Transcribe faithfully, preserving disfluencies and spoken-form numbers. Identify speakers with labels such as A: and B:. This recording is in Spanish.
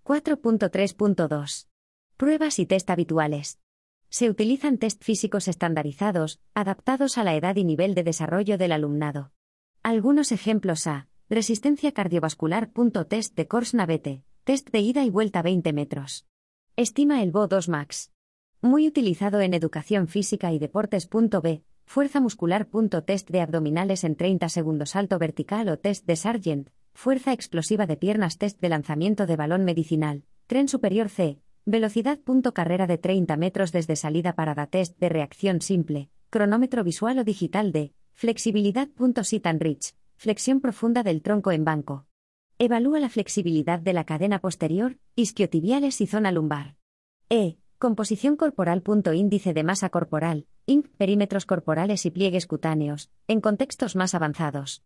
A: cuatro punto tres punto dos. Pruebas y test habituales. Se utilizan test físicos estandarizados, adaptados a la edad y nivel de desarrollo del alumnado. Algunos ejemplos a: resistencia cardiovascular. Test de Kors-Navette, test de ida y vuelta veinte metros. Estima el V O dos max. Muy utilizado en educación física y deportes. B. Fuerza muscular. Test de abdominales en treinta segundos. Salto vertical o test de Sargent. Fuerza explosiva de piernas. Test de lanzamiento de balón medicinal. Tren superior. C. Velocidad. Carrera de treinta metros desde salida parada. Test de reacción simple. Cronómetro visual o digital. D. Flexibilidad. Sit and reach. Flexión profunda del tronco en banco. Evalúa la flexibilidad de la cadena posterior, isquiotibiales y zona lumbar. E. Composición corporal. Índice de masa corporal, I N C, perímetros corporales y pliegues cutáneos, en contextos más avanzados.